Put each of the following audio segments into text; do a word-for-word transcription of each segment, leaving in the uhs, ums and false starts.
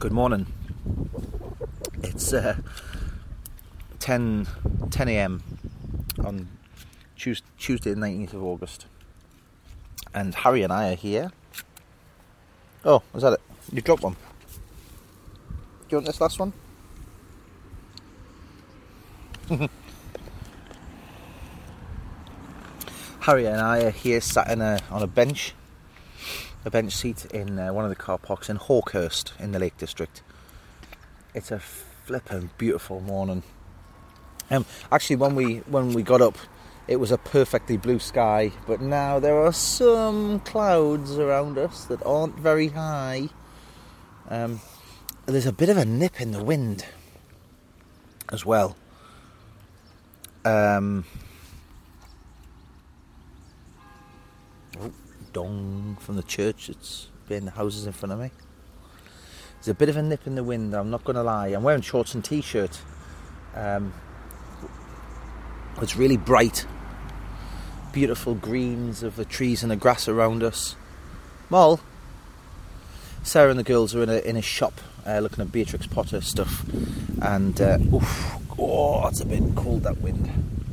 Good morning. It's uh, ten a m on Tuesday, Tuesday the nineteenth of August, and Harry and I are here. Oh, is that it? You dropped one. Do you want this last one? Harry and I are here sat in a, on a bench, a bench seat in uh, one of the car parks in Hawkhurst in the Lake District. It's a flippin' beautiful morning. Um, actually, when we when we got up, it was a perfectly blue sky, but now there are some clouds around us that aren't very high. Um, there's a bit of a nip in the wind as well. Um, oh, dong from the church that's behind the houses in front of me. There's a bit of a nip in the wind, I'm not going to lie. I'm wearing shorts and t-shirt. Um, it's really bright. Beautiful greens of the trees and the grass around us. Moll, Sarah and the girls are in a in a shop uh, looking at Beatrix Potter stuff, and uh, oof, oh, it's a bit cold, that wind.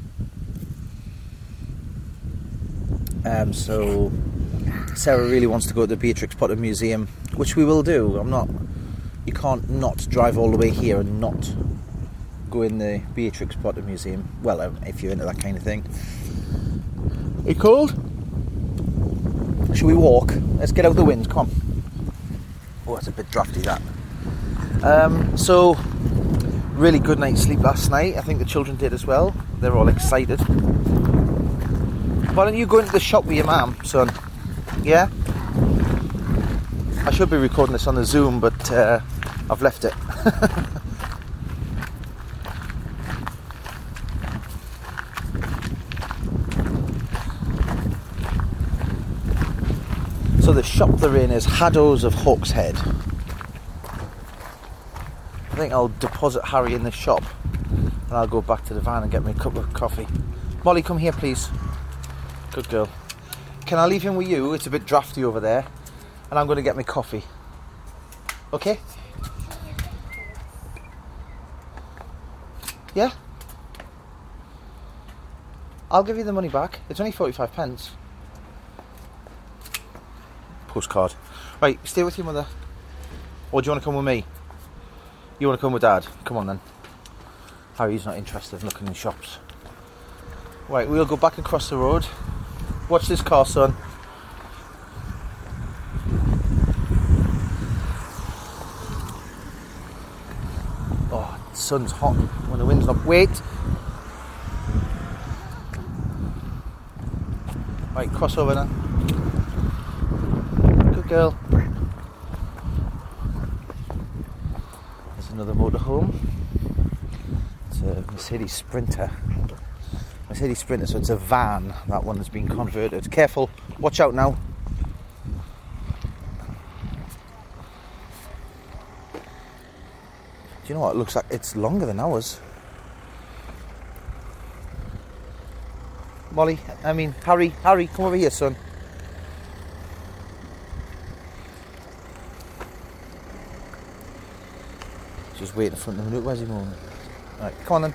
Um, so Sarah really wants to go to the Beatrix Potter Museum, which we will do. I'm not. You can't not drive all the way here and not go in the Beatrix Potter Museum. Well, um, if you're into that kind of thing. Are you cold? Should we walk? Let's get out the wind, come on. Oh, it's a bit drafty, that. Um, so, really good night's sleep last night. I think the children did as well. They're all excited. Why don't you go into the shop with your mum, son? Yeah? I should be recording this on the Zoom, but uh, I've left it. So the shop they're in is Haddo's of Hawkshead. I think I'll deposit Harry in the shop and I'll go back to the van and get me a cup of coffee. Molly, come here please. Good girl. Can I leave him with you? It's a bit drafty over there and I'm going to get me coffee. Okay? Yeah? I'll give you the money back. It's only forty-five pence. Postcard. Right, stay with your mother. Or do you want to come with me? You want to come with Dad? Come on then. Harry's not interested in looking in shops. Right, we'll go back across the road. Watch this car, son. Oh, the sun's hot when the wind's not. Wait! Right, cross over now. Girl. There's another motorhome. It's a Mercedes Sprinter. Mercedes Sprinter, so it's a van. That one has been converted. Careful, watch out now. Do you know what? It looks like it's longer than ours. Molly, I mean, Harry, Harry, come over here, son. Just wait in front of him. Look, where's he going? Right, come on then.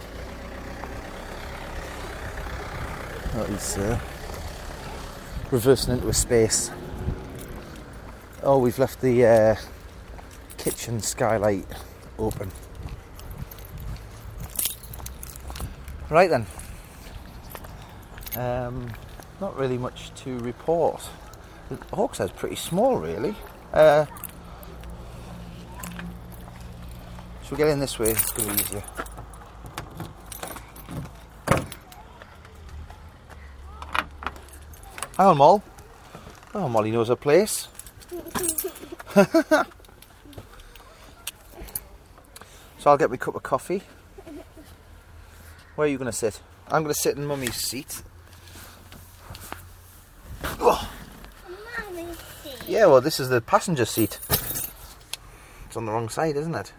Oh, he's uh, reversing into a space. Oh, we've left the uh, kitchen skylight open. Right then. Um, not really much to report. The Hawkshead's pretty small, really. Uh, Should we get in this way? It's going to be easier. Hang on, Moll. Oh, Molly knows her place. So I'll get me a cup of coffee. Where are you going to sit? I'm going to sit in Mummy's seat. Oh. Mummy's seat? Yeah, well, this is the passenger seat. It's on the wrong side, isn't it?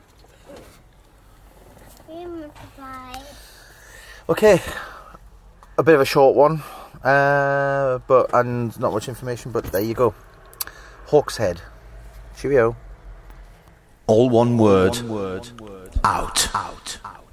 Okay, a bit of a short one, uh, but and not much information, but there you go. Hawkshead. Cheerio. All one word. Out. Out.